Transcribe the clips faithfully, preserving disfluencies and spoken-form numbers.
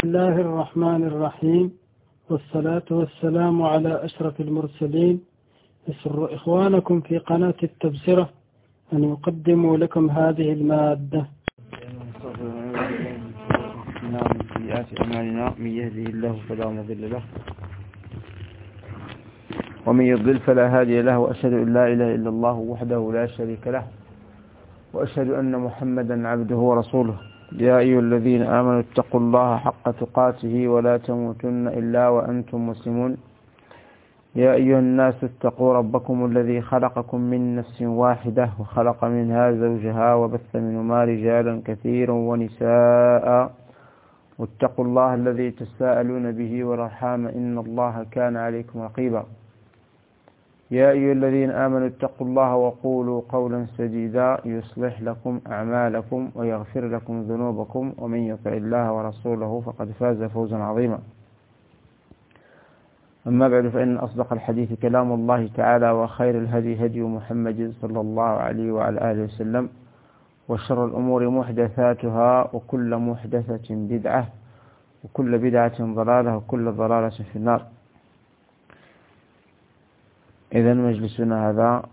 بسم الله الرحمن الرحيم، والصلاة والسلام على أشرف المرسلين. يسر إخوانكم في قناة التبصرة أن يقدموا لكم هذه المادة. من سيئات أعمالنا، من يهده الله فلا مضل له ومن يضلل فلا هادي له، وأشهد أن لا إله إلا الله وحده لا شريك له، وأشهد أن محمدا عبده ورسوله. يا أيها الذين آمنوا اتقوا الله حق تقاته ولا تموتن إلا وأنتم مسلمون. يا أيها الناس اتقوا ربكم الذي خلقكم من نفس واحدة وخلق منها زوجها وبث منهما رجالا كثيرا ونساء، واتقوا الله الذي تساءلون به والأرحام إن الله كان عليكم رقيبا. يا أيها الذين آمنوا اتقوا الله وقولوا قولا سديدا يصلح لكم أعمالكم ويغفر لكم ذنوبكم، ومن يطع الله ورسوله فقد فاز فوزا عظيما. أما بعد، فإن أصدق الحديث كلام الله تعالى، وخير الهدي هدي محمد صلى الله عليه وعلى آله وسلم، وشر الأمور محدثاتها، وكل محدثة بدعة، وكل بدعة ضلالة، وكل ضلالة في النار. إذن مجلسنا هذا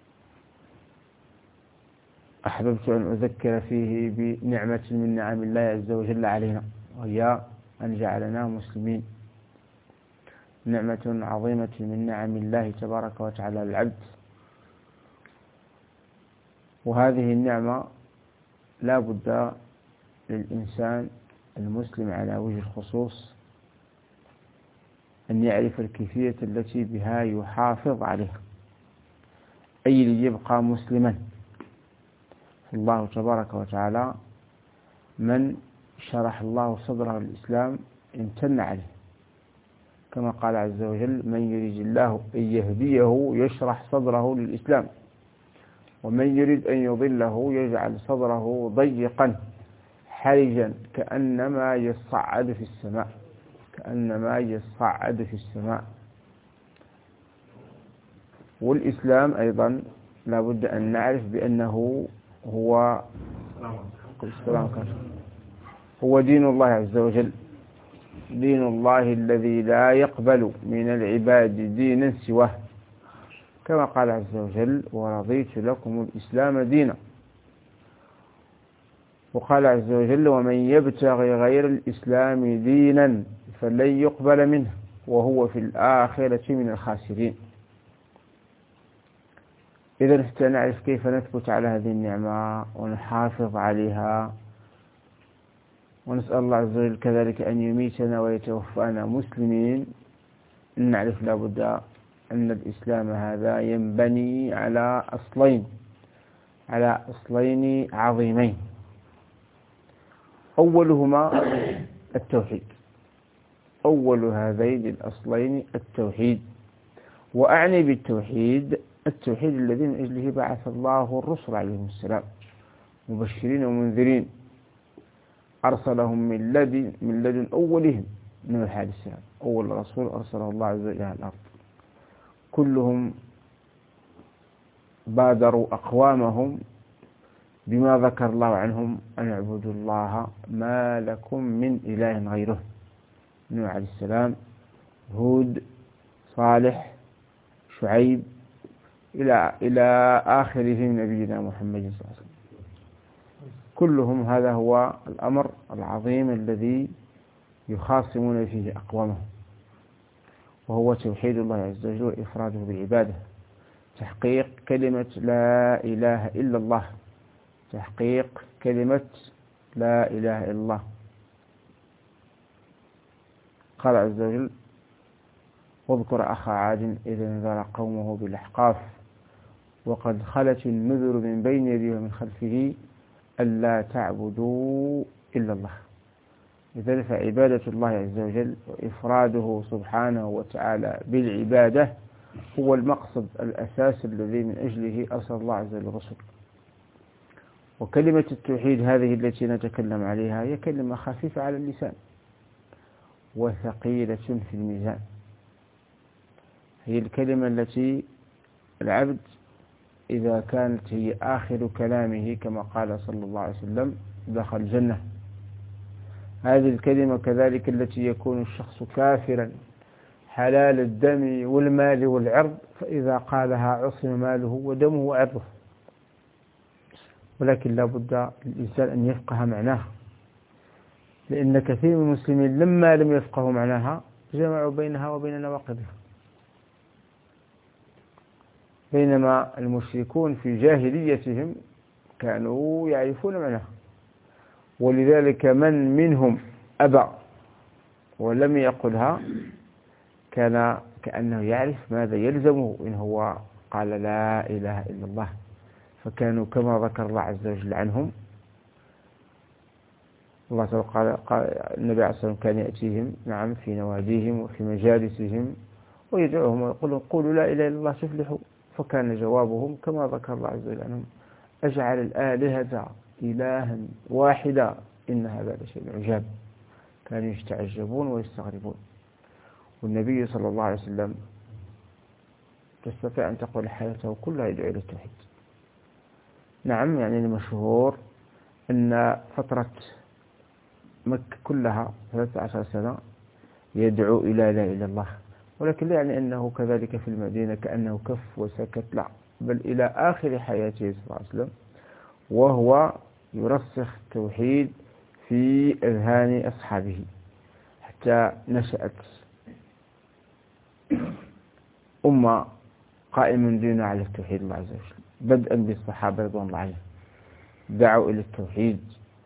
أحببت أن أذكر فيه بنعمة من نعم الله عز وجل علينا، وهي أن جعلنا مسلمين. نعمة عظيمة من نعم الله تبارك وتعالى للعبد، وهذه النعمة لا بد للإنسان المسلم على وجه الخصوص أن يعرف الكيفية التي بها يحافظ عليها، أي ليبقى مسلما. الله تبارك وتعالى من شرح الله صدره للإسلام امتن عليه، كما قال عز وجل: من يريد الله أن يهديه يشرح صدره للإسلام، ومن يريد أن يضله يجعل صدره ضيقا حرجا كأنما يصعد في السماء كأنما يصعد في السماء. والإسلام أيضا لا بد أن نعرف بأنه هو هو دين الله عز وجل، دين الله الذي لا يقبل من العباد دينا سواه، كما قال عز وجل: ورضيت لكم الإسلام دينا. وقال عز وجل: ومن يبتغي غير الإسلام دينا فلن يقبل منه وهو في الآخرة من الخاسرين. إذا حتى نعرف كيف نثبت على هذه النعمة ونحافظ عليها، ونسأل الله عز وجل كذلك أن يميتنا ويتوفانا مسلمين، نعرف لابد أن الإسلام هذا ينبني على أصلين على أصلين عظيمين. أولهما التوحيد، أول هذين الأصلين التوحيد. وأعني بالتوحيد التوحيد الذي من أجله بعث الله الرسل عليهم السلام مبشرين ومنذرين، أرسلهم من لدن من لدن أولهم نوح عليه السلام، أول رسول أرسله الله عز وجل على الأرض. كلهم بادروا أقوامهم بما ذكر الله عنهم: أن اعبدوا الله ما لكم من إله غيره. نوح عليه السلام، هود، صالح، شعيب، إلى إلى آخرهم نبينا محمد صلى الله عليه وسلم. كلهم هذا هو الأمر العظيم الذي يخاصمون فيه أقوامهم، وهو توحيد الله عز وجل وإفراده بالعبادة، تحقيق كلمة لا إله إلا الله، تحقيق كلمة لا إله إلا الله. قال عز وجل: واذكر أخا عاد إذ انذر قومه بالأحقاف وقد خلت النذر من بين يديه ومن خلفه ألا تعبدوا إلا الله. لذلك فعبادة الله عز وجل وإفراده سبحانه وتعالى بالعبادة هو المقصد الأساس الذي من أجله أرسل الله عز وجل الرسل. وكلمة التوحيد هذه التي نتكلم عليها هي كلمة خفيفة على اللسان وثقيلة في الميزان. هي الكلمة التي العبد إذا كانت هي آخر كلامه كما قال صلى الله عليه وسلم دخل الجنة. هذه الكلمة كذلك التي يكون الشخص كافرا حلال الدم والمال والعرض، فإذا قالها عصم ماله ودمه وعرضه. ولكن لا بد للإنسان أن يفقه معناها، لأن كثير من المسلمين لما لم يفقهوا معناها جمعوا بينها وبين نواقضها، بينما المشركون في جاهليتهم كانوا يعرفون معناها. ولذلك من منهم أبى ولم يقلها كان كأنه يعرف ماذا يلزمه إن هو قال لا إله إلا الله. فكانوا كما ذكر الله عز وجل عنهم، الله تعالى قال, قال النبي عليه الصلاة والسلام كان يأتيهم نعم في نواديهم وفي مجالسهم ويدعوهم ويقول قولوا لا إله إلا الله تفلحوا. فكان جوابهم كما ذكر الله عز وجل عنهم أجعل الآلهة إلها واحدا إن هذا لشيء عجاب. كانوا يتعجبون ويستغربون. والنبي صلى الله عليه وسلم تستطيع أن تقول حياته كلها يدعو إلى التوحيد. نعم يعني المشهور أن فترة مكة كلها ثلاثة عشر سنة يدعو إلى لا إله إلا الله، ولكن لا يعني أنه كذلك في المدينة كأنه كف وسكت، لا، بل إلى آخر حياته صلى الله عليه وسلم وهو يرسخ التوحيد في أذهان أصحابه، حتى نشأت أمة قائمة دينها على التوحيد الله عز وجل، بدءا بالصحابة رضوان الله عليهم دعوا إلى التوحيد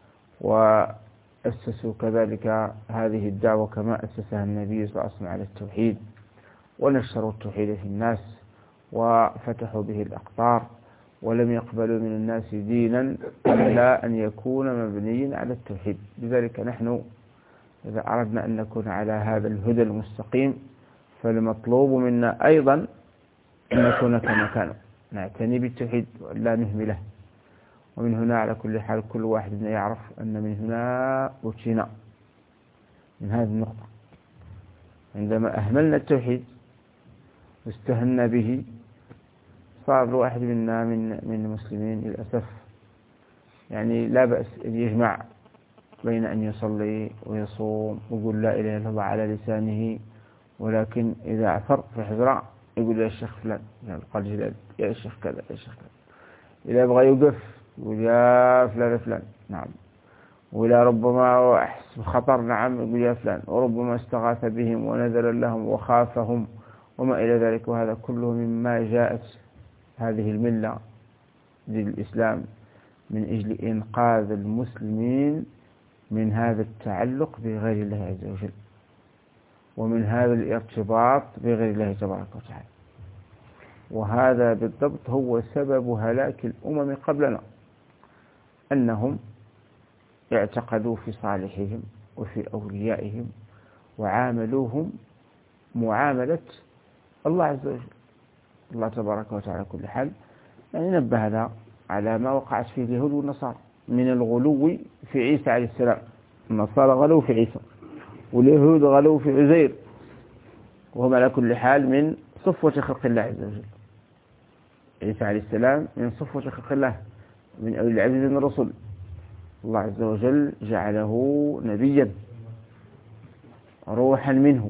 وأسسوا كذلك هذه الدعوة كما أسسها النبي صلى الله عليه وسلم على التوحيد، ونشروا التوحيد في الناس وفتحوا به الأقطار، ولم يقبلوا من الناس دينا إلا أن يكون مبنيا على التوحيد. لذلك نحن إذا أردنا أن نكون على هذا الهدى المستقيم فالمطلوب منا أيضا أن نكون كما كانوا، نعتني بالتوحيد ولا نهمله. ومن هنا على كل حال كل واحد منا يعرف أن من هنا أتينا من هذه النقطة، عندما أهملنا التوحيد واستهنا به صار الواحد منا من من المسلمين للأسف يعني لا بأس أن يجمع بين أن يصلي ويصوم ويقول لا إله إلا الله على لسانه، ولكن إذا عثر في حجرة يقول يا شيخ فلان، يعني قال جلال يا شيخ كذا يا شيخ كذا. إذا يبغى يوقف يقول يا فلان فلان، نعم. وإذا ربما أحس بخطر نعم يقول يا فلان، وربما استغاث بهم ونذر لهم وخافهم وما إلى ذلك. وهذا كله مما جاءت هذه الملة للإسلام من أجل إنقاذ المسلمين من هذا التعلق بغير الله عز وجل، ومن هذا الارتباط بغير الله تبارك وتعالى. وهذا بالضبط هو سبب هلاك الأمم قبلنا، أنهم اعتقدوا في صالحهم وفي أوليائهم وعاملوهم معاملة الله عز وجل. الله تبارك وتعالى كل حال يعني نبهنا على ما وقعت فيه اليهود والنصارى من الغلو في عيسى عليه السلام. النصارى غلوا في عيسى واليهود غلوا في عزير، وهم على كل حال من صفوة خلق الله عز وجل. عيسى عليه السلام من صفوة خلق الله، من أولي العزم من الرسل. الله عز وجل جعله نبيا روحا منه،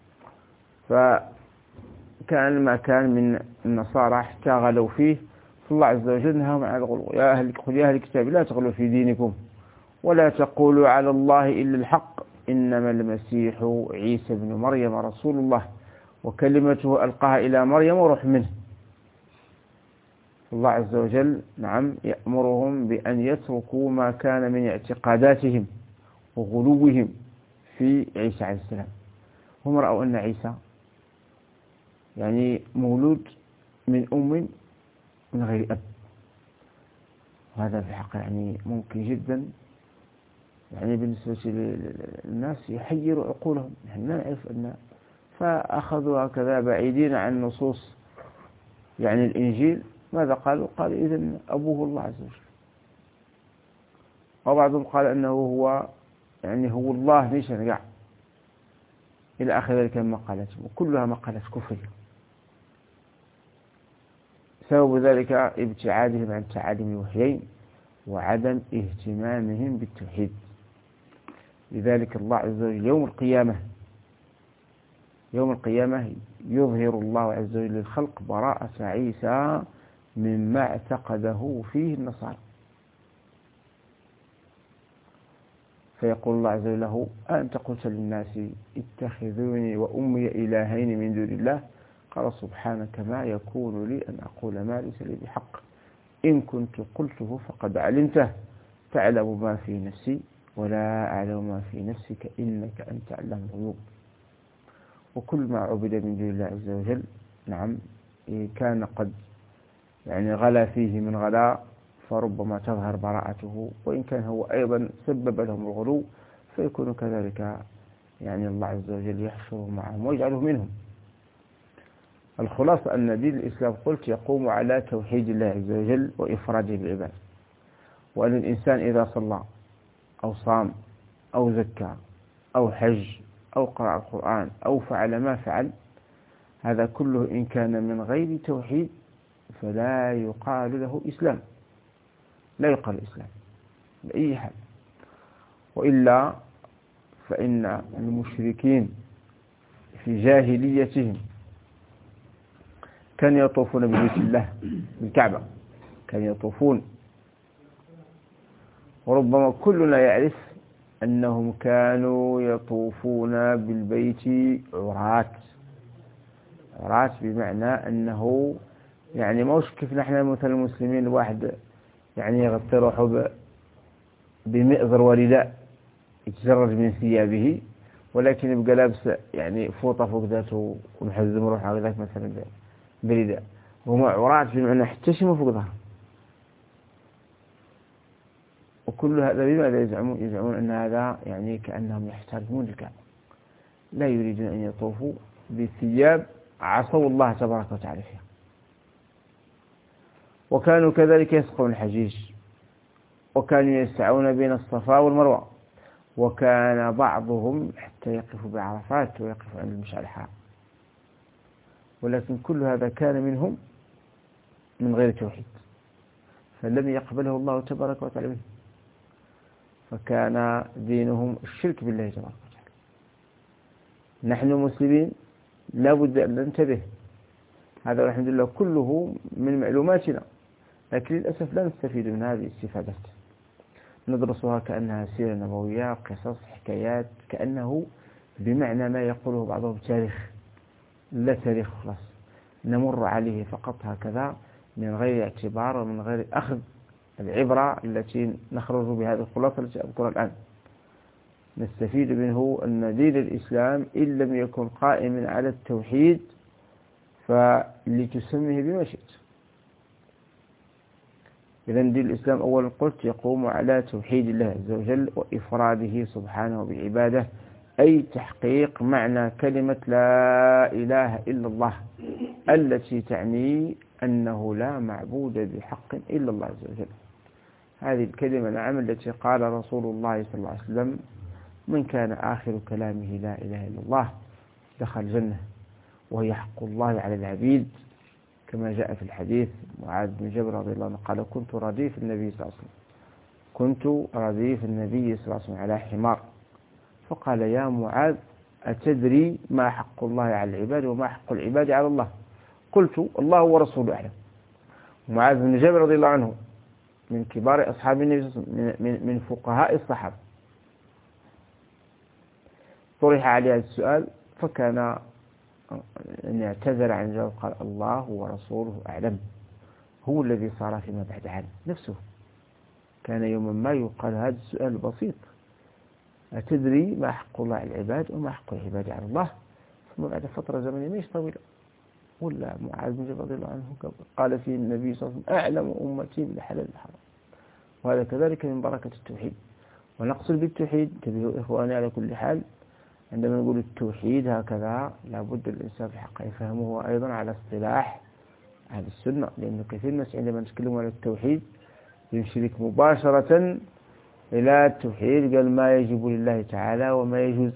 فكان ما كان من النصارى حتى غلوا فيه، فالله عز وجل نهاهم عن الغلو. يا أهل يا أهل الكتاب لا تغلوا في دينكم ولا تقولوا على الله إلا الحق إنما المسيح عيسى بن مريم رسول الله وكلمته ألقاها إلى مريم وروح منه. الله عز وجل نعم يأمرهم بأن يتركوا ما كان من اعتقاداتهم وغلوهم في عيسى عليه السلام. هم رأوا أن عيسى يعني مولود من أم من غير أب، وهذا في الحقيقة يعني ممكن جدا يعني بالنسبة للناس يحير عقولهم، نحن لا نعرف أن، فأخذوا هكذا بعيدين عن نصوص يعني الإنجيل. ماذا قالوا؟ قال إذن أبوه الله عز وجل. وبعضهم قال أنه هو يعني هو الله ليش نقع إلى آخر ذلك المقالات، وكلها مقالات كفرية. سبب ذلك ابتعادهم عن تعاليم الوحيين وعدم اهتمامهم بالتوحيد. لذلك الله عز وجل يوم القيامة يوم القيامة يظهر الله عز وجل للخلق براءة عيسى مما اعتقده فيه النصارى، فيقول الله عز وجل له: أنت قلت للناس اتخذوني وأمي إلهين من دون الله؟ قال: سبحانك ما يكون لي أن أقول ما ليس لي بحق، إن كنت قلته فقد علمته، تعلم ما في نفسي ولا أعلم ما في نفسك إنك أنت علام الغيوب. وكل ما عبد من دون الله عز وجل نعم كان قد يعني غلا فيه من غلاء، فربما تظهر براءته، وإن كان هو أيضا سبب لهم الغلو فيكون كذلك يعني الله عز وجل يحشر معهم ويجعله منهم. الخلاصة أن دين الإسلام قلت يقوم على توحيد الله عز وجل وإفراده بالعباد، وأن الإنسان إذا صلى أو صام أو زكى أو حج أو قرأ القرآن أو فعل ما فعل، هذا كله إن كان من غير توحيد فلا يقال له إسلام، لا يقال إسلام بأي حال. وإلا فإن المشركين في جاهليتهم كانوا يطوفون ببيت الله بالكعبة، كانوا يطوفون، وربما كلنا يعرف أنهم كانوا يطوفون بالبيت عراة، عراة بمعنى أنه يعني موش كيف نحن مثل المسلمين الواحد يعني يغطي روحه بمئزر ورداء يتجرد من ثيابه، ولكن يبقى لابس يعني فوطة فوق ذاته ومحزم روحه على ذاك مثلا برداء، وهم عراة بمعنى احتشموا فوق ظهره. وكل هذا بماذا يزعمون؟ يزعمون أن هذا يعني كأنهم يحترمون الكعبة، لا يريدون أن يطوفوا بثياب عصوا الله تبارك وتعالى فيها. وكانوا كذلك يسقون الحجيج، وكانوا يسعون بين الصفا والمروة، وكان بعضهم حتى يقف بعرفات ويقف عند المشعر الحرام، ولكن كل هذا كان منهم من غير توحيد، فلم يقبله الله تبارك وتعالى منه، فكان دينهم الشرك بالله تبارك وتعالى. نحن مسلمين لا بد أن ننتبه، هذا والحمد لله كله من معلوماتنا، لكن للأسف لا نستفيد من هذه الاستفادات، ندرسها كأنها سيرة نبوية، قصص، حكايات، كأنه بمعنى ما يقوله بعضهم تاريخ، لا تاريخ خلاص، نمر عليه فقط هكذا من غير اعتبار ومن غير أخذ العبرة التي نخرج بهذه الخلاصة التي أذكرها الآن. نستفيد منه أن دين الإسلام إن لم يكن قائما على التوحيد فلتسميه بما شئت. إذن دين الإسلام أولا قلت يقوم على توحيد الله عز وجل وإفراده سبحانه بالعبادة، أي تحقيق معنى كلمة لا إله إلا الله التي تعني أنه لا معبود بحق إلا الله عز وجل. هذه الكلمة نعم التي قال رسول الله صلى الله عليه وسلم: من كان آخر كلامه لا إله إلا الله دخل الجنة، وهي حق الله على العبيد، كما جاء في الحديث معاذ بن جبل رضي الله عنه قال: كنت رديف النبي صلى الله عليه وسلم كنت رديف النبي صلى الله عليه وسلم على حمار، فقال: يا معاذ أتدري ما حق الله على العباد وما حق العباد على الله؟ قلت: الله ورسوله أعلم. معاذ بن جبل رضي الله عنه من كبار أصحاب النبي صلى الله عليه وسلم، من, من فقهاء الصحابة، طرح عليه السؤال فكان أن يعتذر عن الجواب، قال: الله ورسوله أعلم. هو الذي صار فيما بعد عنه نفسه، كان يوما ما يقال هذا السؤال البسيط: أتدري ما حق الله على العباد وما حق العباد على الله؟ ثم بعد فترة زمنية مش طويلة ولا معاذ بن جبل رضي الله عنه قال فيه النبي صلى الله عليه وسلم: أعلم أمتي بالحلال والحرام. وهذا كذلك من بركة التوحيد. ونقصد بالتوحيد تبهوا إخواني على كل حال، عندما نقول التوحيد هكذا لابد الإنسان في حقه يفهمه أيضا على اصطلاح أهل السنة، لأنه كثير من الناس عندما نتكلم على التوحيد يشرك مباشرة إلى التوحيد، قال ما يجب لله تعالى وما يجوز،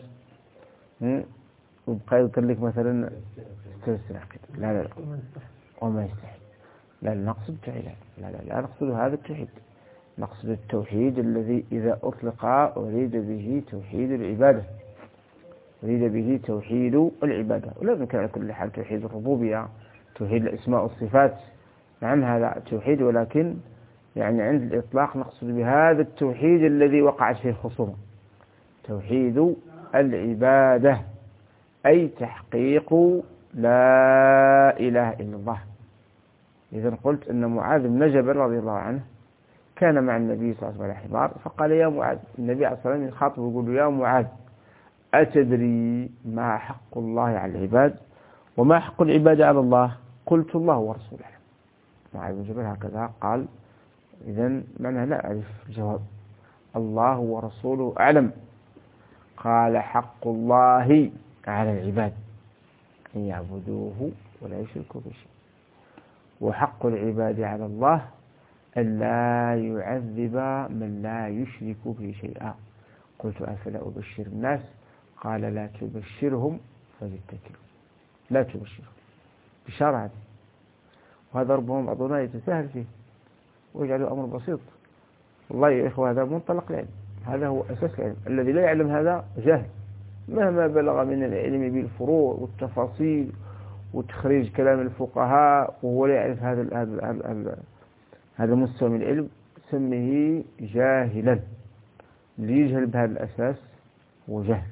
وبقى يذكر لك مثلا استرسل لا لا وما يستحيل، لا لا نقصد التوحيد، لا لا لا نقصد هذا التوحيد، نقصد التوحيد الذي إذا أطلق أريد به توحيد العبادة، أريد به توحيد العبادة، ولا يمكن على كل حال توحيد الربوبية، توحيد الأسماء والصفات، نعم هذا توحيد، ولكن يعني عند الإطلاق نقصد بهذا التوحيد الذي وقعت فيه الخصومة، توحيد العبادة، أي تحقيق لا إله إلا الله. إذا قلت أن معاذ بن جبل رضي الله عنه كان مع النبي صلى الله عليه وسلم على حمار، فقال يا معاذ، النبي عليه الصلاة والسلام يخاطبه يقول يا معاذ أتدري ما حق الله على العباد وما حق العباد على الله؟ قلت الله ورسوله. معاذ بن جبل هكذا قال، إذا معنى لا أعرف الجواب، الله ورسوله أعلم. قال حق الله على العباد أن يعبدوه ولا يشركوا بشيء، وحق العباد على الله أن لا يعذب من لا يشرك به شيئا. قلت أفلا أبشر الناس؟ قال لا تبشرهم فيتكلوا، لا تبشرهم بشارة هذه، وهذا ربما بعضنا يتساهل فيه ويجعله أمر بسيط. والله يا إخوة هذا منطلق العلم، هذا هو أساس العلم. الذي لا يعلم هذا جاهل مهما بلغ من العلم بالفروع والتفاصيل وتخريج كلام الفقهاء، وهو لا يعرف هذا هذا هذا المستوى من العلم، سميه جاهلا. اللي يجهل بهذا الأساس هو جهل،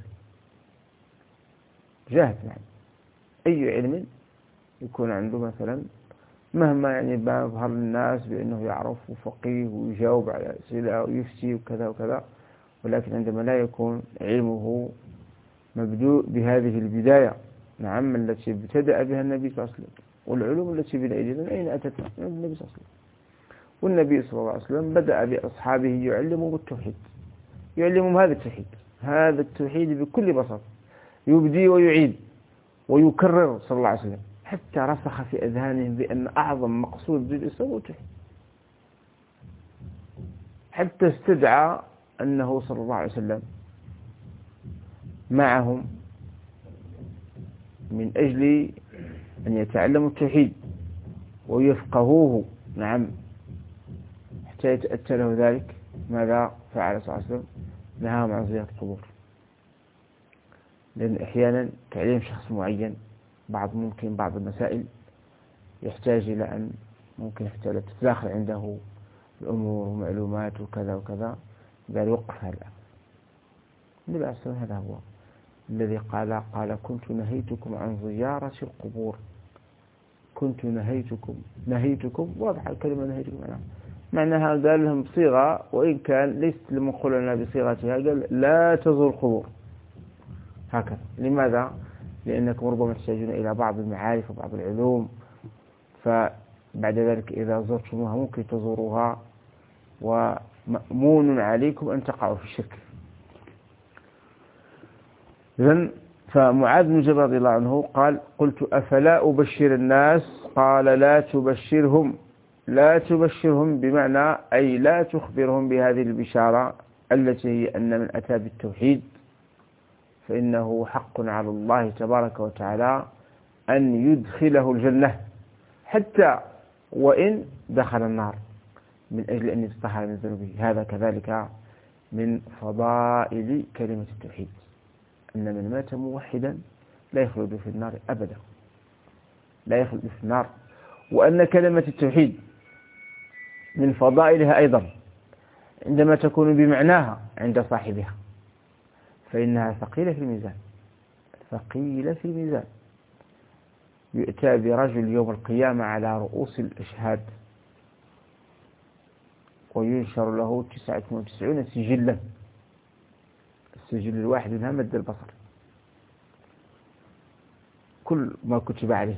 جهل يعني أي علم يكون عنده مثلا مهما يعني بيظهر للناس بأنه يعرف وفقيه ويجاوب على أسئلة ويفتي وكذا وكذا، ولكن عندما لا يكون علمه مبدوء بهذه البداية، نعم التي ابتدأ بها النبي صلى الله عليه وسلم، والعلوم التي بين أيدينا أين أتت؟ من النبي صلى الله عليه وسلم. والنبي صلى الله عليه وسلم بدأ بأصحابه يعلمهم التوحيد، يعلمهم هذا التوحيد، هذا التوحيد بكل بساطة، يبدي ويعيد ويكرر صلى الله عليه وسلم، حتى رسخ في أذهانهم بأن أعظم مقصود بالإسلام هو التوحيد، حتى استدعى أنه صلى الله عليه وسلم معهم من أجل أن يتعلموا التوحيد ويفقهوه، نعم حتى يتأتى له ذلك. ماذا فعل صلى الله عليه وسلم؟ نهاهم عن زيارة القبور، لأن أحيانا تعليم شخص معين بعض ممكن بعض المسائل يحتاج إلى أن ممكن يحتاج تتداخل عنده الأمور ومعلومات وكذا وكذا، قال يوقف هذا. النبي عليه الصلاة والسلام هذا هو الذي قال قال كنت نهيتكم عن زيارة القبور، كنت نهيتكم نهيتكم واضح الكلمة نهيتكم عنها، معناها قال لهم بصيغة وإن كان ليست المنقول لنا بصيغتها، قال لا تزور القبور هكذا. لماذا؟ لأنكم ربما تحتاجون إلى بعض المعارف وبعض العلوم، فبعد ذلك إذا زرتموها ممكن تزوروها ومأمون عليكم أن تقعوا في الشرك. إذن فمعاذ بن جبل رضي الله عنه قال قلت أفلا أبشر الناس؟ قال لا تبشرهم، لا تبشرهم بمعنى أي لا تخبرهم بهذه البشارة التي هي أن من أتى بالتوحيد فإنه حق على الله تبارك وتعالى أن يدخله الجنة حتى وإن دخل النار من أجل أن يتطهر من ذنوبه. هذا كذلك من فضائل كلمة التوحيد، أن من مات موحدا لا يخلد في النار أبدا، لا يخلد في النار. وأن كلمة التوحيد من فضائلها أيضا عندما تكون بمعناها عند صاحبها فإنها ثقيلة في الميزان، ثقيلة في الميزان. يؤتى برجل يوم القيامة على رؤوس الأشهاد وينشر له تسعة وتسعون سجلا، السجل الواحد منها مد البصر، كل ما كتب عليه،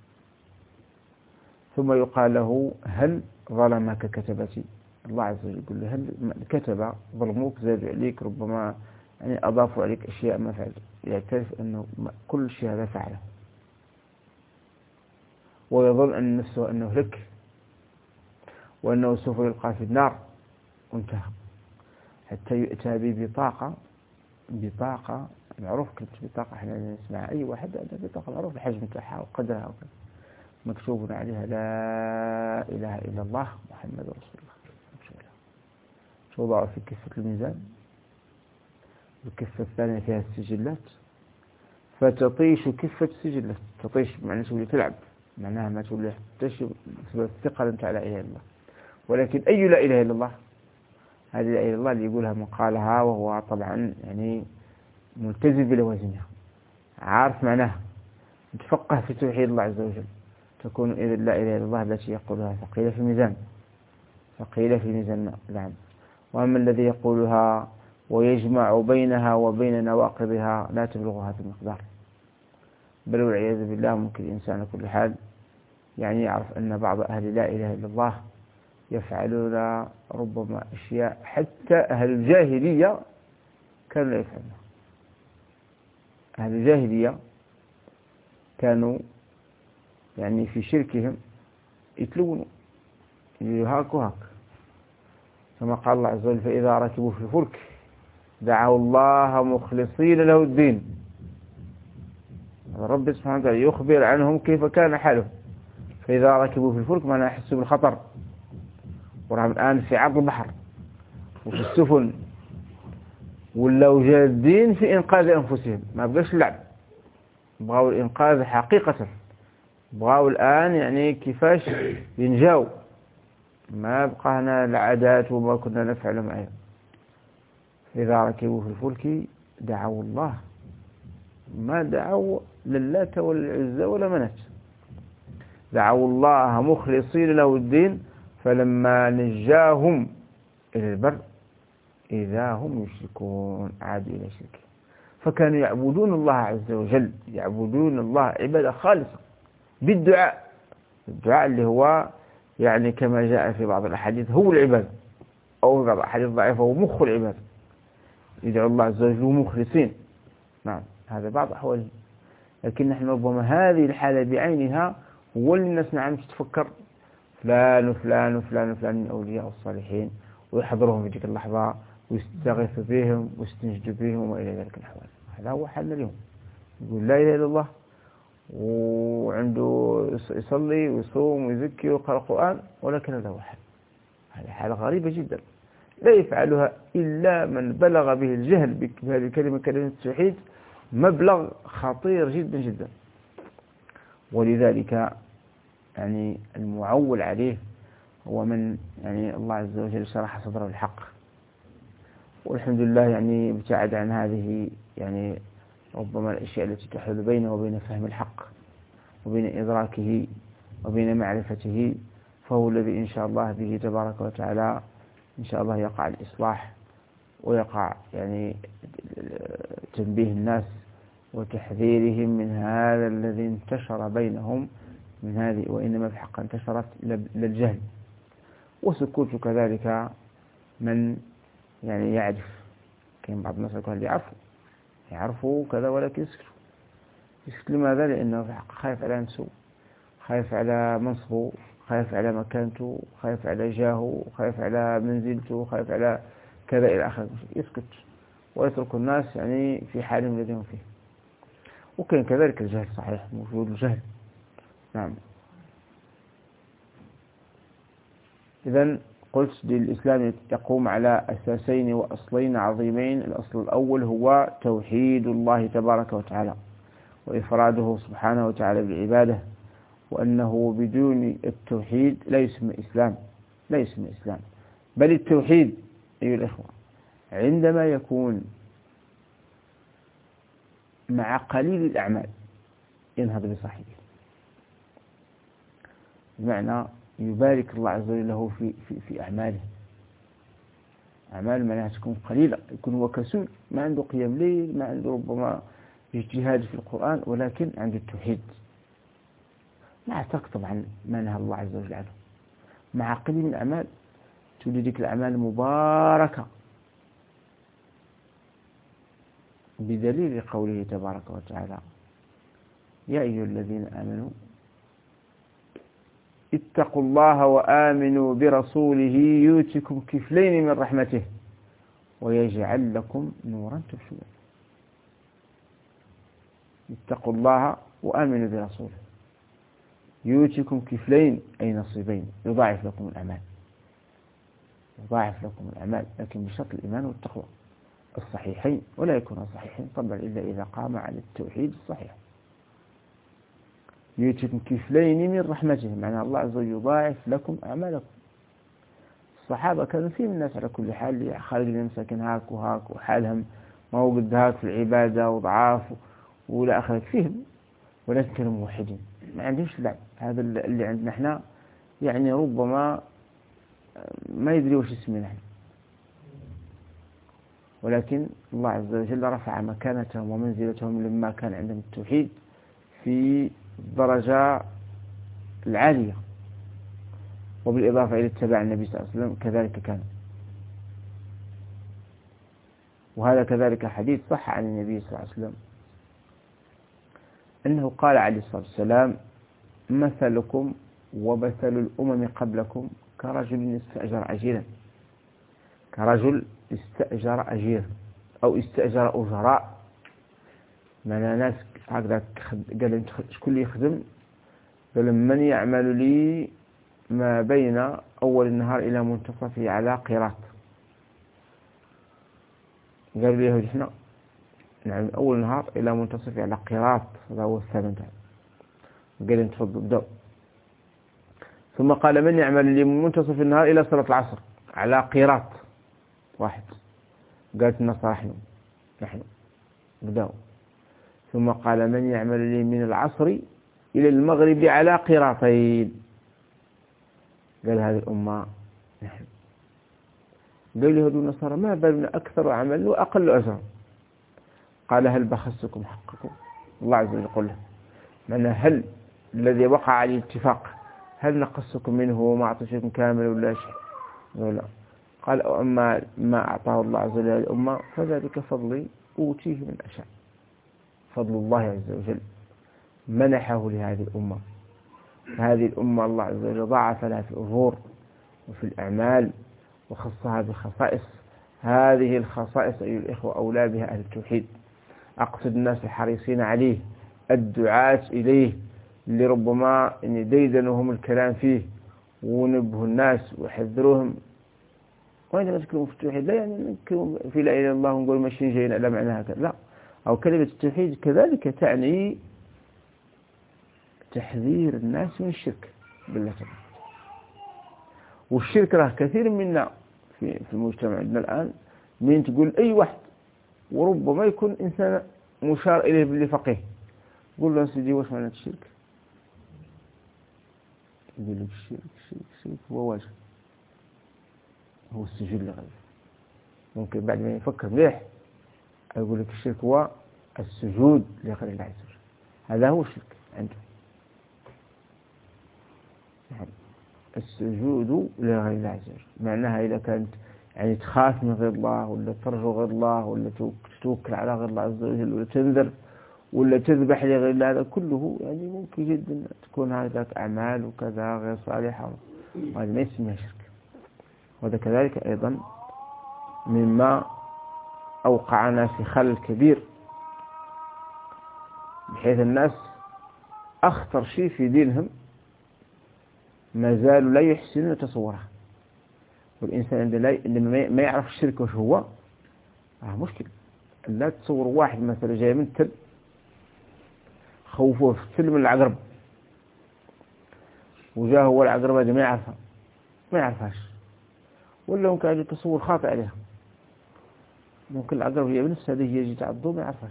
ثم يقال له هل ظلمك كتبتي؟ الله عز وجل يقول له هل كتب ظلموك زادوا عليك، ربما يعني أضافوا عليك أشياء ما فعلت، يعترف أنه كل شيء هذا فعله، ويظن أن نفسه أنه لك وأنه سوف يلقى في النار وانتهى، حتى يؤتى ببطاقة، بطاقة معروف كنت بطاقة احنا نسمع أي واحد عنده بطاقة معروف الحجم بتاعها وقدرها وكذا، مكتوب عليها لا إله إلا الله محمد رسول الله. توضع في كفة الميزان، الكفة الثانية فيها السجلات، فتطيش كفة السجلات. تطيش معناها تولي تلعب، معناها ما تولي تشب بسبب الثقل أنت على لا إله إلا الله. ولكن أي لا إله إلا الله؟ هذه لا إله إلا الله اللي يقولها من قالها وهو طبعا يعني ملتزم بلوازمها، عارف معناها، متفقه في توحيد الله عز وجل، تكون إذا لا إله إلا الله التي يقولها ثقيلة في الميزان، ثقيلة في الميزان. نعم. وأما الذي يقولها ويجمع بينها وبين نواقضها لا تبلغ هذا المقدار، بل والعياذ بالله. ممكن الإنسان على كل حال يعني يعرف أن بعض أهل لا إله إلا الله يفعلون ربما أشياء حتى أهل الجاهلية كانوا لا يفعلونها. أهل الجاهلية كانوا يعني في شركهم يتلونوا، يقولوا هاك وهاك، كما قال الله عز وجل: فإذا ركبوا في الفلك دعوا الله مخلصين له الدين. رب سبحانه وتعالى يخبر عنهم كيف كان حالهم. فإذا ركبوا في الفلك ما يحسوا بالخطر، ورغم الآن في عرض البحر وفي السفن، ولو جادين في إنقاذ أنفسهم، ما بقاش اللعب، بغاو الإنقاذ حقيقة، بغاو الآن يعني كيفاش ينجاو، ما بقى هنا العادات وما كنا نفعل معه. إذا ركبوا في الفلك دعوا الله، ما دعوا للات ولا العزى ولا منات، دعوا الله مخلصين له الدين، فلما نجاهم إلى البر إذا هم يشركون، عادوا إلى شرك. فكانوا يعبدون الله عز وجل، يعبدون الله عبادة خالصة بالدعاء، الدعاء اللي هو يعني كما جاء في بعض الأحاديث هو العبادة، أو في بعض الأحاديث ضعيفة هو مخ العبادة، يدعو الله عز وجل مخلصين. نعم، هذا بعض أحواله. لكن نحن ربما هذه الحالة بعينها هو اللي الناس نعم تتفكر فلان وفلان وفلان وفلان من أولياء الصالحين، ويحضرهم في تلك اللحظة ويستغيث بهم ويستنجد بهم وما إلى ذلك الأحوال. هذا هو حالنا اليوم، يقول لا إله إلا الله وعنده يصلي ويصوم ويزكي ويقرأ القرآن، ولكن هذا هو حال. هذه حالة غريبة جدا لا يفعلها إلا من بلغ به الجهل بهذه الكلمة، كلمة التوحيد، مبلغ خطير جدا جدا. ولذلك يعني المعول عليه هو من يعني الله عز وجل شرح صدره الحق، والحمد لله يعني ابتعد عن هذه يعني ربما الأشياء التي تحول بينه وبين فهم الحق وبين إدراكه وبين معرفته، فهو الذي إن شاء الله به تبارك وتعالى إن شاء الله يقع الإصلاح، ويقع يعني تنبيه الناس وتحذيرهم من هذا الذي انتشر بينهم من هذه، وإنما في حق انتشرت للجهل. وسكوت كذلك من يعني يعرف، كان بعض الناس يقول يعرفوا يعرفوا كذا ولكن يسكتوا. يسكت لماذا؟ لأنه في حق خايف على نفسه، خايف على منصبه، خايف على مكانته، خايف على جاهه، خايف على منزلته، خايف على كذا إلى آخره. يسكت ويترك الناس يعني في حالهم الذي هم فيه. وكان كذلك الجهل صحيح، موجود الجهل. نعم. إذن قلت للإسلام يقوم على أساسين وأصلين عظيمين. الأصل الأول هو توحيد الله تبارك وتعالى وإفراده سبحانه وتعالى بالعبادة، وأنه بدون التوحيد لا يسمى إسلام، لا يسمى إسلام. بل التوحيد أيها الإخوة عندما يكون مع قليل الأعمال ينهض بصاحبه، بمعنى يبارك الله عز وجل له في, في, في أعماله. أعمال معناها تكون قليلة، يكون هو كسول، ما عنده قيام ليل، ما عنده ربما اجتهاد في القرآن، ولكن عنده التوحيد، مع ترك طبعا ما نهى الله عز وجل عنه. مع قليل من الأعمال تولي ذيك الأعمال مباركة، بدليل قوله تبارك وتعالى: يا أيها الذين آمنوا اتقوا الله وآمنوا برسوله يؤتكم كفلين من رحمته ويجعل لكم نورا تمشون. اتقوا الله وآمنوا برسوله يؤتكم كفلين أي نصيبين، يضاعف لكم الأعمال. يضاعف لكم الأعمال، لكن بشرط الإيمان والتقوى الصحيحين، ولا يكون صحيحين طبعا إلا إذا قام على التوحيد الصحيح. يؤتكم كفلين من رحمته، معنى الله عز وجل يضاعف لكم أعمالكم. الصحابة كانوا فيهم الناس على كل حال، خارج المساكن هاك وهاك وحالهم ما هو قد هاك في العبادة وضعاف ولا أخذ فيهم، ولكن كانوا موحدين ما عندهمش لعب. هذا اللي عندنا احنا يعني ربما ما يدري وش اسمه نحن، ولكن الله عز وجل رفع مكانتهم ومنزلتهم لما كان عندهم التوحيد في الدرجة العالية، وبالإضافة إلى اتباع النبي صلى الله عليه وسلم كذلك كان. وهذا كذلك حديث صح عن النبي صلى الله عليه وسلم أنه قال عليه الصلاة والسلام: مثلكم ومثل الأمم قبلكم كرجل استأجر أجيرا. كرجل استأجر أجير أو استأجر أجراء، معنى ناس هكذا قال شكون اللي يخدم؟ قال من يعمل لي ما بين أول النهار إلى منتصفه على قيراط. قالوا لي يهود احنا نعمل أول النهار إلى منتصفه على قيراط، هذا هو الثمن تاعه. قال لهم تفضلوا ابدأوا. ثم قال من يعمل لي من منتصف النهار إلى صلاة العصر على قيراط واحد. قالت النصارى نحن نحن ابدأوا. ثم قال من يعمل لي من العصر إلى المغرب على قيراطين. قال هذه الأمة نحن. قال له النصارى ما بالنا أكثر عمل وأقل أجرا؟ قال هل بخسكم حقكم؟ الله عز وجل يقول له معنى هل الذي وقع عليه الاتفاق هل نقصكم منه وما أعطيكم كامل ولا شيء؟ ولا. قال أما ما أعطاه الله عز وجل الأمة فذلك فضلي أوتيه من أشاء. فضل الله عز وجل منحه لهذه الأمة. هذه الأمة الله عز وجل ضاعف لها في الأجور وفي الأعمال وخصها بخصائص. هذه الخصائص أيها الإخوة أولى بها أهل التوحيد. أقصد الناس الحريصين عليه، الدعاة إليه، اللي ربما إن ديدنهم الكلام فيه ونبهوا الناس ويحذروهم. وإذا نتكلم في التوحيد لا يعني نتكلم في لا إله إلا الله ونقول ماشيين جايين على معناها هكذا، لا. أو كلمة التوحيد كذلك تعني تحذير الناس من الشرك بالله تعالى. والشرك راه كثير منا في في المجتمع عندنا الآن من تقول أي واحد وربما يكون إنسان مشار إليه باللي فقيه، قول له سيدي واش معنى الشرك؟ يقول لك الشرك الشرك الشرك هو واجب، هو السجود لغيره. ممكن بعد ما يفكر مليح يقول لك الشرك هو السجود لغير الله عز وجل. هذا هو الشرك عنده، يعني السجود لغير الله عز وجل. معناها إذا كانت يعني تخاف من غير الله ولا ترجو غير الله ولا توكل على غير الله عز وجل ولا تنذر ولا تذبح لغير الله، هذا كله يعني ممكن جدا تكون هذه أعمال وكذا غير صالحة، وهذا ما يسميها شرك. وهذا كذلك أيضا مما أوقعنا في خلل كبير، بحيث الناس أخطر شيء في دينهم ما زالوا لا يحسنون تصوره. والإنسان عندما ما يعرف الشرك وش هو آه مشكل. لا تصور واحد مثلا جاي من التل خوفوه في التل من العقرب، وجاء هو العقرب هذه ما يعرفها ما يعرفهاش، ولا ممكن يجي تصور خاطئ عليها. ممكن العقرب هي بنفس هذه هي يجي تعضو ما يعرفهاش.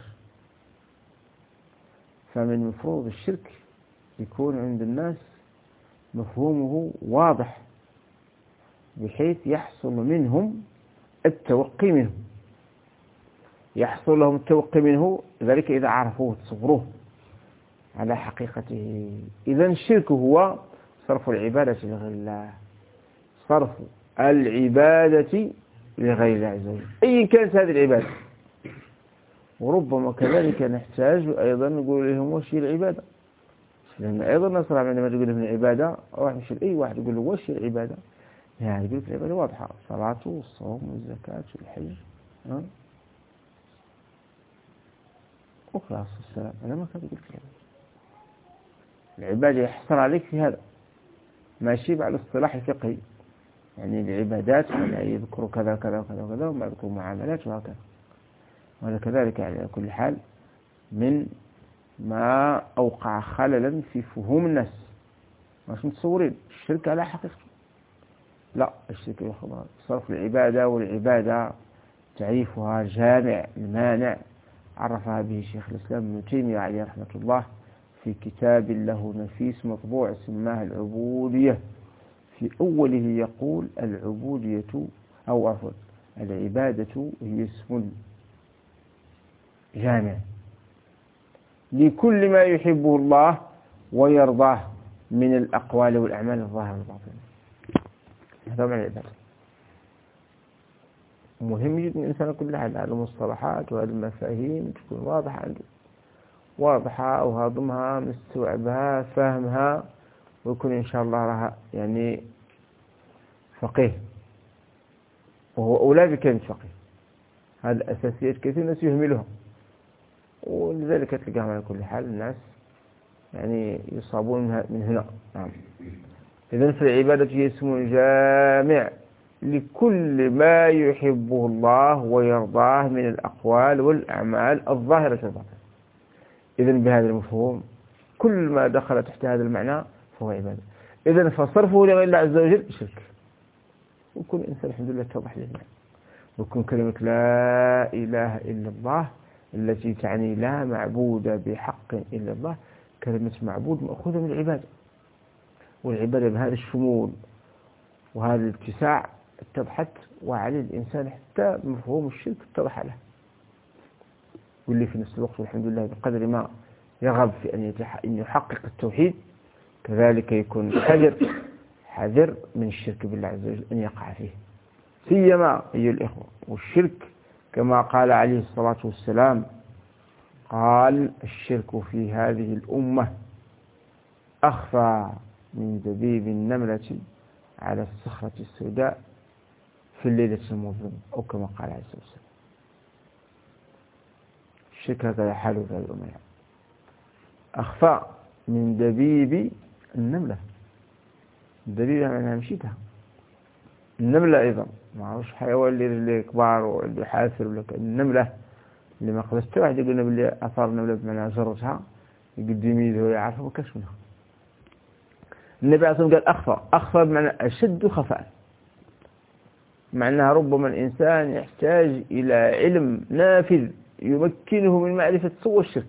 فمن المفروض الشرك يكون عند الناس مفهومه واضح، بحيث يحصل منهم التوقي منه، يحصل لهم التوقي منه ذلك إذا عرفوه وتصوروه على حقيقته. إذن الشرك هو صرف العبادة لغير الله، صرف العبادة لغير الله عز وجل أي كانت هذه العبادة. وربما كذلك نحتاج أيضا نقول لهم وش هي العبادة، لأن أيضا نصر عندما تقول لهم العبادة واحد مش أي واحد يقول له وش هي العبادة، يعني يقول لك العبادة واضحة، الصلاة والصوم والزكاة والحج ها وخلاص السلام. أنا ما كنت أقول لك العبادة يحصل عليك في هذا، ماشي على الاصطلاح الفقهي يعني العبادات يعني يذكروا كذا كذا كذا كذا وما يذكروا معاملات وهكذا. وهذا كذلك يعني على كل حال من ما أوقع خللا في فهوم الناس. مش متصورين الشرك على حقيقته، لا، الشرك يخبر صرف العبادة، والعبادة تعريفها جامع المانع عرفها به شيخ الإسلام ابن تيمية عليه رحمة الله في كتاب له نفيس مطبوع سماه العبودية. في أوله يقول العبودية أو عفوا العبادة هي اسم جامع لكل ما يحبه الله ويرضاه من الأقوال والأعمال الظاهرة والباطنة. هذا معنى العبادة. مهم جدا الإنسان كل حال هذه المصطلحات وهذه المفاهيم تكون واضحة عنده، واضحة وهاضمها مستوعبها فهمها، ويكون إن شاء الله لها يعني فقيه، وهو أولى بكلمة فقيه. هذه الأساسيات كثير الناس يهملها، ولذلك تلقاهم على كل حال الناس يعني يصابون من هنا. نعم. إذن فالعبادة هي اسم جامع لكل ما يحبه الله ويرضاه من الأقوال والأعمال الظاهرة والباطنة. إذن بهذا المفهوم كل ما دخل تحت هذا المعنى فهو عبادة. إذن فصرفه لغير الله عز وجل شرك. وكل إنسان الحمد لله توضح لنا، وكل كلمة لا إله إلا الله التي تعني لا معبود بحق إلا الله كلمة معبود مأخوذة من العبادة، والعبادة بهذا الشمول وهذا الاتساع اتضحت، وعليه الإنسان حتى مفهوم الشرك اتضح له، واللي في نفس الوقت والحمد لله بقدر ما يرغب في أن يحقق التوحيد كذلك يكون حذر حذر من الشرك بالله عز وجل أن يقع فيه، سيما أيها الإخوة. والشرك كما قال عليه الصلاة والسلام قال الشرك في هذه الأمة أخفى من دبيب النملة على الصخرة السوداء في الليلة المظلمة، أو كما قال عليه الصلاة والسلام. الشرك هكذا حاله في هذه الأمة، أخفى من دبيب النملة. الدبيب يعني مشيتها، النملة أيضا ما عرفش حيوان اللي رجليه كبار واللي حافر ولا النملة اللي ما قدرش حتى واحد يقولنا باللي أثار النملة بمعنى جرتها يقدم يده ويعرفها ما كاش منها. النبي عليه الصلاة والسلام قال أخفى، أخفى بمعنى أشد خفاء، معناها ربما الإنسان يحتاج إلى علم نافذ يمكنه من معرفة سوى الشرك.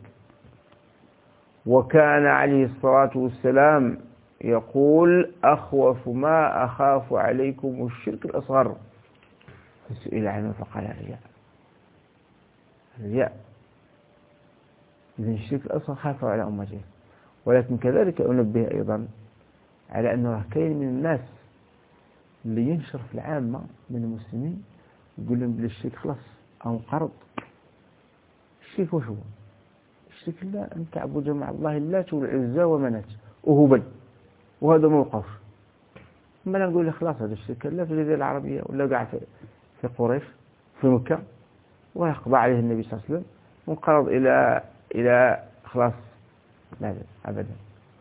وكان عليه الصلاة والسلام يقول أخوف ما أخاف عليكم الشرك الأصغر، فسئل عنه فقال الرياء. الرياء إذن الشرك الأصغر خاف على أمته. ولكن كذلك أنبه أيضا على أنه كاين من الناس اللي ينشر في العامة من المسلمين يقول لهم بلي الشرك خلاص أو قرض. الشرك وش هو؟ الشرك لا أن تعبد مع الله اللات والعزى ومنات وهبل، وهذا موقف. ما لا نقول خلاص هذا الشرك لا في الجزيرة العربية ولا قاعد في قريش في مكة ويقضى عليه النبي صلى الله عليه وسلم وانقرض إلى إلى خلاص. لا لا أبدا.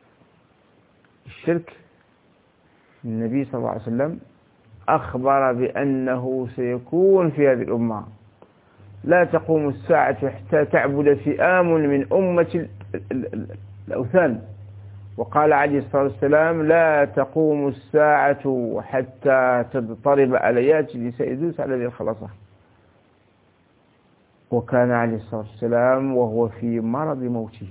الشرك النبي صلى الله عليه وسلم أخبر بأنه سيكون في هذه الأمة، لا تقوم الساعة حتى تعبد فئام من أمة الأوثان. وقال عليه الصلاة والسلام لا تقوم الساعة حتى تضطرب آليات لسيدوس على ذي الخلاصة. وكان عليه الصلاة والسلام وهو في مرض موته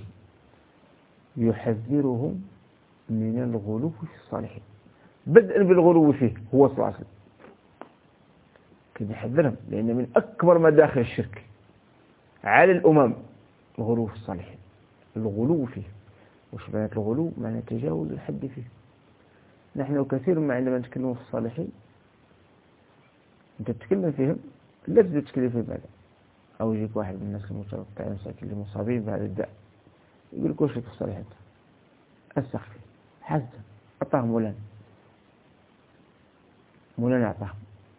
يحذرهم من الغلو في الصالحين، بدءا بالغلو فيه هو صلى الله عليه وسلم كان يحذرهم، لأن من أكبر مداخل الشرك على الأمم الغلو في الصالحين، الغلو فيه. وش معنى الغلو؟ معنى تجاوز الحد فيه. نحن كثير ما عندما نتكلم في الصالحين أنت تتكلم فيهم لا تبدأ تتكلم فيه بعد، أو يجيك واحد من الناس المتوقعين ساكن المصابين بهذا الداء يقول لك وش في الصالحين أسخف حزن أعطاهم مولانا مولانا أعطاهم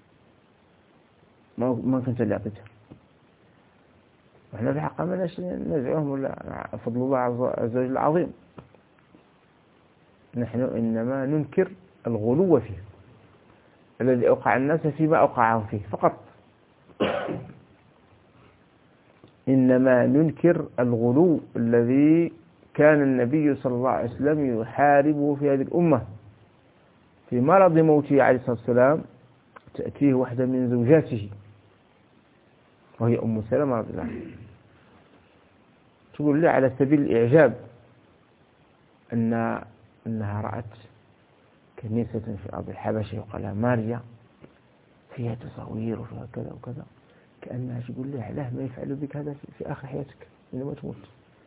ما ما كنت اللي أعطيته. وإحنا في حق ما نزعهم ولا فضل الله عز وجل العظيم. نحن إنما ننكر الغلو فيه. الذي أوقع الناس فيما أوقعهم فيه فقط، إنما ننكر الغلو الذي كان النبي صلى الله عليه وسلم يحاربه في هذه الأمة. في مرض موته عليه الصلاة والسلام تأتيه واحدة من زوجاته وهي أم سلمة رضي الله عنها، تقول لي على سبيل الإعجاب أن أنها رأت كنيسة في أرض الحبشة يقال لها ماريا فيها تصاوير وفيها كذا وكذا، كأنها تقول لي علاه ما يفعل بك هذا في آخر حياتك عندما تموت.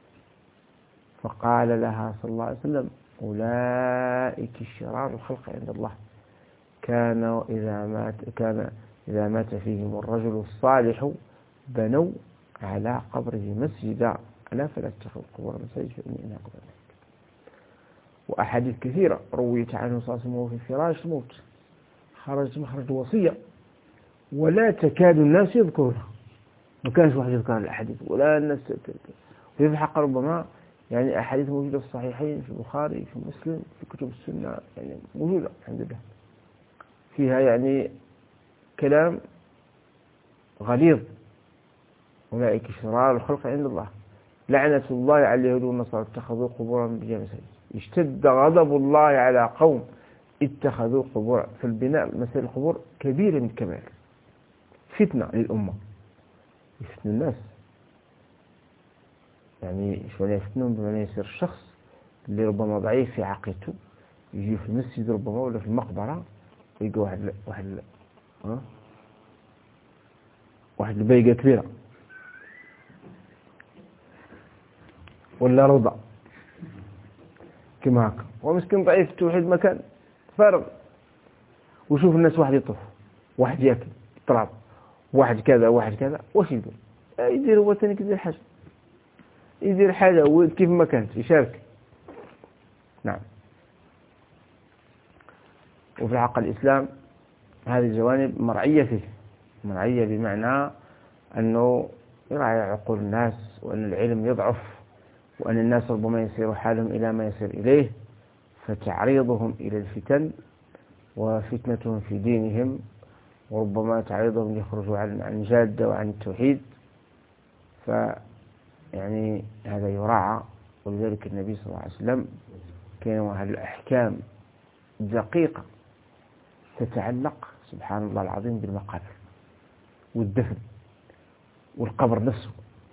فقال لها صلى الله عليه وسلم أولئك شرار الخلق عند الله، كان إذا مات كان إذا مات فيهم الرجل الصالح بنوا على قبره مسجدا ألا فلا تتخذوا القبور مساجد فإني أنهاكم عن ذلك. وأحاديث كثيرة رويت عنه صلى الله عليه وسلم في فراش الموت خرج مخرج وصية ولا تكاد الناس يذكرونها، ما كانش واحد يذكر الأحاديث ولا الناس، وفي الحق ربما يعني أحاديث موجودة في الصحيحين في البخاري في مسلم في كتب السنة يعني موجودة الحمد لله، فيها يعني كلام غليظ. أولئك شرار الخلق عند الله لعنة الله على اليهود والنصارى اتخذوا قبورا بجاه مساجد. اشتد غضب الله على قوم اتخذوا قبور. فالبناء مسائل القبور كبيرة من الكبائر، فتنة للأمة، يفتن الناس يعني شوية يفتنون بمعنى يصير الشخص اللي ربما ضعيف في عقيدته يجي في المسجد ربما ولا في المقبرة ويلقى واحد واحد ها واحد البيقة كبيرة ولا روضة كما هكا، ومسكين ضعيف توحيد مكان فارغ، وشوف الناس واحد يطوف واحد ياكل طراب واحد كذا واحد كذا، واش يدير؟ يدير هو ثاني كيدير حاجة، يدير حاجة كيف ما كانت يشارك. نعم. وفي الحق الإسلام هذه الجوانب مرعية فيه، مرعية بمعنى أنه يراعي عقول الناس وأن العلم يضعف وأن الناس ربما يسير حالهم إلى ما يسير إليه، فتعريضهم إلى الفتن وفتنتهم في دينهم وربما تعريضهم ليخرجوا عن جادة وعن التوحيد، فيعني هذا يراعى. ولذلك النبي صلى الله عليه وسلم كان هذه الأحكام دقيقة تتعلق سبحان الله العظيم بالمقابر والدفن والقبر نفسه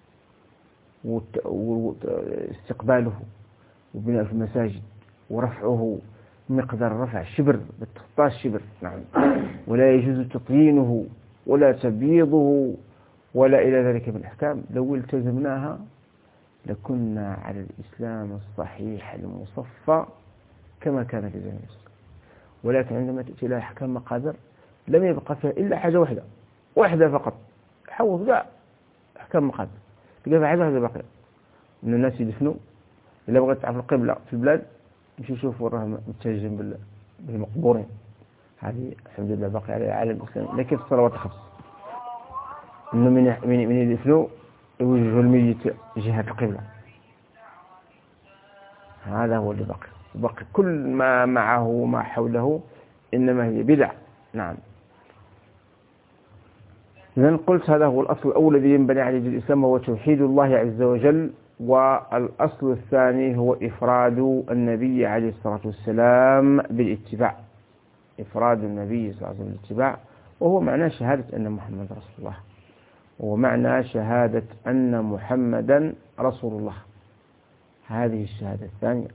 واستقباله وبناء في المساجد ورفعه مقدار رفع شبر بالتخطاش شبر. نعم. ولا يجوز تطيينه ولا تبييضه ولا إلى ذلك من الأحكام. لو التزمناها لكنا على الإسلام الصحيح المصفى كما كان في زمن الرسول. ولكن عندما تأتي إلى أحكام مقادر لم يبقى فيها إلا حاجة واحدة واحدة فقط، حوض لا أحكام مقادر تلقى فيها حاجة واحدة باقية، إن الناس يدفنوا. إلا بغيت تعرف القبلة في البلاد مش يشوفوا وراها متجم بالمقبورين، هذه الحمد لله باقي على العالم الإسلامي. لكن الصلوات الخمس إنه من من من يدفنوا يوجهوا الميت جهة القبلة، هذا هو اللي باقي. باقي كل ما معه وما حوله إنما هي بدع. نعم. إذن قلت هذا هو الأصل الأول الذي ينبني عليه الإسلام، هو توحيد الله عز وجل. والأصل الثاني هو إفراد النبي عليه الصلاة والسلام بالاتباع، إفراد النبي صلى الله عليه وسلم بالاتباع، وهو معنى شهادة أن محمد رسول الله، وهو معنى شهادة أن محمدا رسول الله. هذه الشهادة الثانية،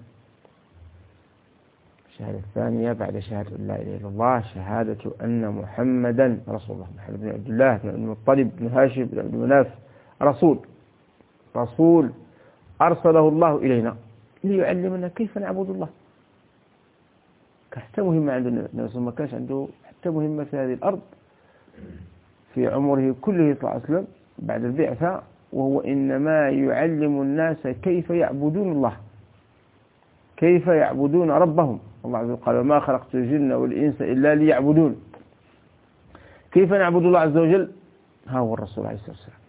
الشهادة الثانية بعد شهادة لا إله إلا الله شهادة أن محمدا رسول الله. محمد بن عبد الله بن المطلب بن هاشم بن عبد مناف رسول، رسول أرسله الله إلينا ليعلمنا كيف نعبد الله. حتى مهمة عند النبي، ما كانش عنده حتى مهمة في هذه الأرض في عمره كله صلى الله عليه وسلم بعد البعثة، وهو إنما يعلم الناس كيف يعبدون الله، كيف يعبدون ربهم. الله عز وجل قال وما خلقت الجن والإنس إلا ليعبدون. كيف نعبد الله عز وجل؟ ها هو الرسول عليه الصلاة والسلام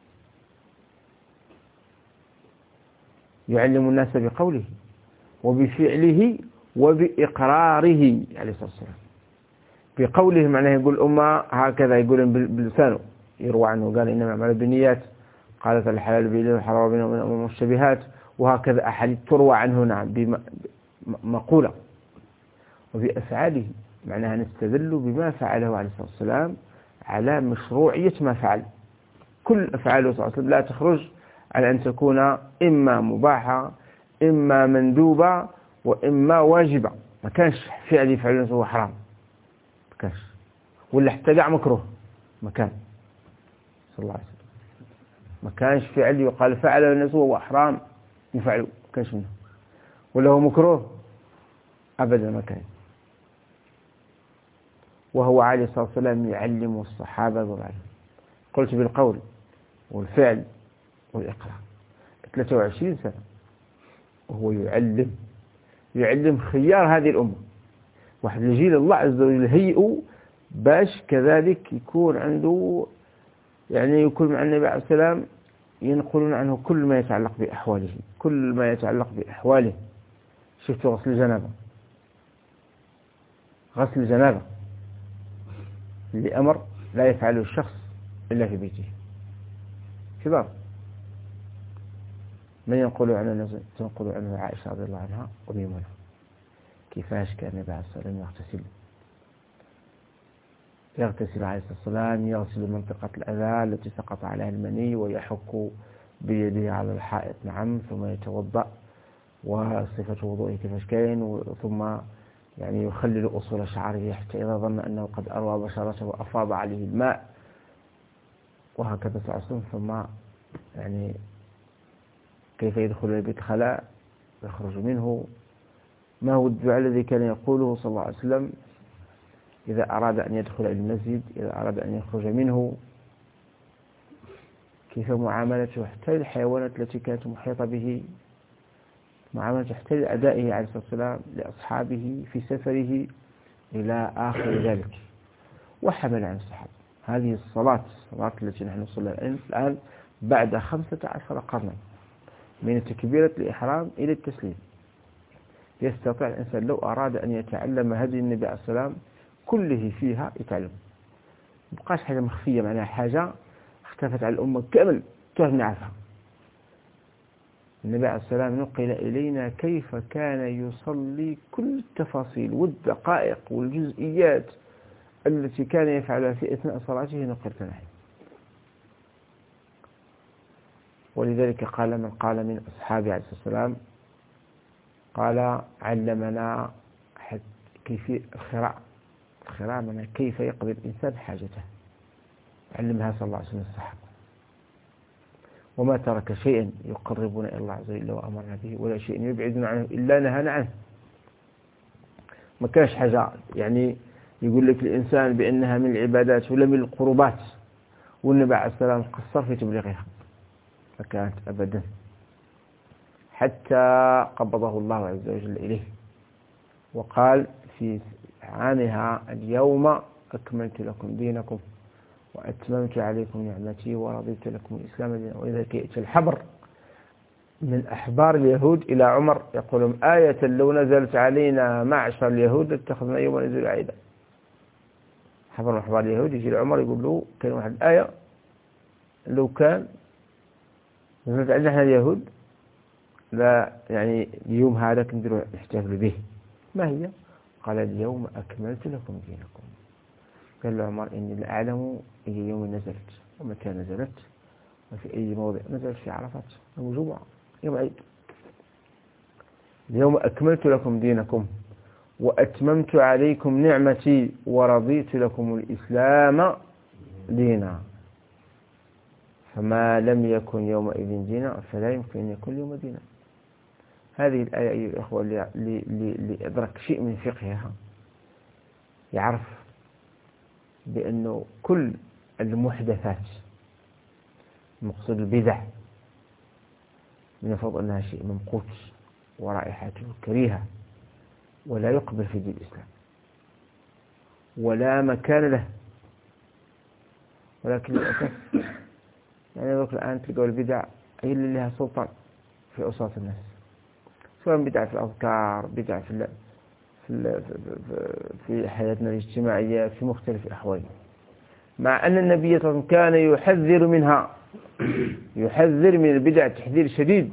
يعلم الناس بقوله وبفعله وبإقراره عليه الصلاة والسلام. بقوله معناه يقول الأمة هكذا، يقول بلسانه، يروى عنه قال إنما الأعمال بالنيات، قالت الحلال بينه والحرام بينه من المشتبهات، وهكذا أحاديث تروى عنه نعم بمقولة. وبأفعاله معناها نستدل بما فعله عليه الصلاة والسلام على مشروعية ما فعل. كل أفعاله صلى الله عليه وسلم لا تخرج على أن تكون إما مباحة إما مندوبة وإما واجبة. ما كانش فعل يفعله هو حرام، ما كانش، ولا حتى قاع مكروه ما كان صلى الله عليه وسلم. ما كانش فعل يقال فعله الناس وهو حرام يفعله، ما كانش منه، ولا هو مكروه أبدا ما كان. وهو عليه الصلاة والسلام يعلم الصحابة وبعدهم، قلت بالقول والفعل والإقرار ثلاثة وعشرين سنة وهو يعلم يعلم خيار هذه الأمة، واحد الجيل الله عز وجل هيئه باش كذلك يكون عنده يعني يكون مع النبي عليه السلام ينقلون عنه كل ما يتعلق بأحواله، كل ما يتعلق بأحواله. شفتوا غسل الجنابة، غسل الجنابة اللي أمر لا يفعله الشخص إلا في بيته كبار. من ينقل عنه تنقل عنه عائشة رضي الله عنها وميمونة كيفاش كان النبي عليه الصلاة والسلام يغتسل يغتسل عليه الصلاة والسلام، يغسل منطقة الأذى التي سقط عليها المني ويحك بيده على الحائط نعم، ثم يتوضأ وصفة وضوءه كيفاش كاين، ثم يعني يخلل أصول شعره حتى إذا ظن أنه قد أروى بشرته أفاض عليه الماء، وهكذا صلى الله عليه وسلم. ثم يعني كيف يدخل البيت خلاء يخرج منه، ما هو الدعاء الذي كان يقوله صلى الله عليه وسلم إذا أراد أن يدخل المسجد، إذا أراد أن يخرج منه، كيف معاملته حتى الحيوانات التي كانت محيطة به، معاملته حتى لأدائه عليه الصلاة والسلام لأصحابه في سفره إلى آخر ذلك. وحمل عن الصحابة هذه الصلاة الصلاة التي نحن نصلي الآن بعد خمسة عشر قرنا من تكبيرة الإحرام إلى التسليم. يستطيع الإنسان لو أراد أن يتعلم هدي النبي عليه السلام كله فيها يتعلم، مبقاش حاجة مخفية، معناها حاجة اختفت على الأمة كامل تهني عنها. النبي عليه السلام نقل إلينا كيف كان يصلي، كل التفاصيل والدقائق والجزئيات التي كان يفعلها في أثناء صلاته نقلت نحن. ولذلك قال من قال من أصحابه عليه الصلاة والسلام قال علمنا كيفية الخراء، الخراء من كيف يقضي الإنسان حاجته، علمها صلى الله عليه وسلم الصحابة. وما ترك شيئا يقربنا إلى الله عز وجل وأمرنا به، ولا شيء يبعدنا عنه إلا نهانا عنه. ما كانش حاجة يعني يقول لك الإنسان بأنها من العبادات ولا من القربات والنبي عليه السلام قصر في تبليغها، فكانت أبدا حتى قبضه الله عز وجل إليه وقال في عامها اليوم أكملت لكم دينكم وأتممت عليكم نعمتي ورضيت لكم الإسلام دينا. ولذلك يأتي الحبر من أحبار اليهود إلى عمر يقولون آية لو نزلت علينا معشر اليهود اتخذنا يوم نزول عيدا. حبر من أحبار اليهود يجي لعمر يقول له كان واحد آية لو كان نزلت علينا احنا اليهود لا يعني اليوم هذا كنديروا نحتفل به. ما هي؟ قال اليوم أكملت لكم دينكم. قال له عمر إني لا أعلم أي يوم نزلت ومتى نزلت وفي أي موضع نزلت. في عرفات يوم جمعة يوم عيد. اليوم أكملت لكم دينكم وأتممت عليكم نعمتي ورضيت لكم الإسلام دينا، فما لم يكن يومئذ دينا فلا يمكن أن يكون يوم دينا. هذه الآية أيها الأخوة اللي أدرك شيء من فقهها يعرف بأنه كل المحدثات مقصود البدع من المفروض أنها شيء ممقوت ورائحته كريهة ولا يقبل في دين الإسلام ولا مكان له. ولكن للأسف يعني ذلك الآن تلقوا البدع هي اللي لها سلطان في أوساط الناس، سواء بدع في الأذكار، بدع في في في حياتنا الاجتماعية في مختلف أحوالنا، مع أن النبي صلى الله عليه وسلم كان يحذر منها، يحذر من البدع تحذير شديد.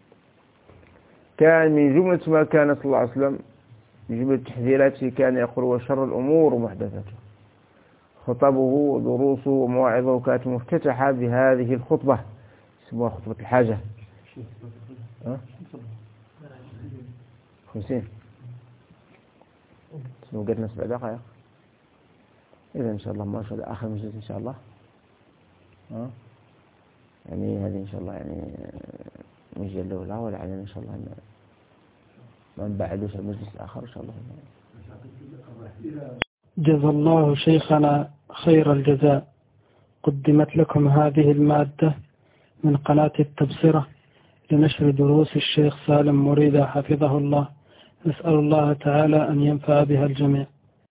كان من جملة ما كان صلى الله عليه وسلم من جملة تحذيراته كان يقول: وشر الأمور محدثاتها. خطبه ودروسه ومواعظه كانت مفتتحة بهذه الخطبة، اسمها خطبة الحاجة. خمسين وقتنا سبع دقائق. إذا إن شاء الله ما شاء الله آخر مجلس إن شاء الله. أه؟ يعني هذه إن شاء الله يعني مجلس الأولى ولعلنا إن شاء الله ما نبعدوش المجلس الآخر إن شاء الله. جزا الله شيخنا خير الجزاء. قدمت لكم هذه المادة من قناة التبصرة لنشر دروس الشيخ سالم مريدة حفظه الله. نسأل الله تعالى أن ينفع بها الجميع.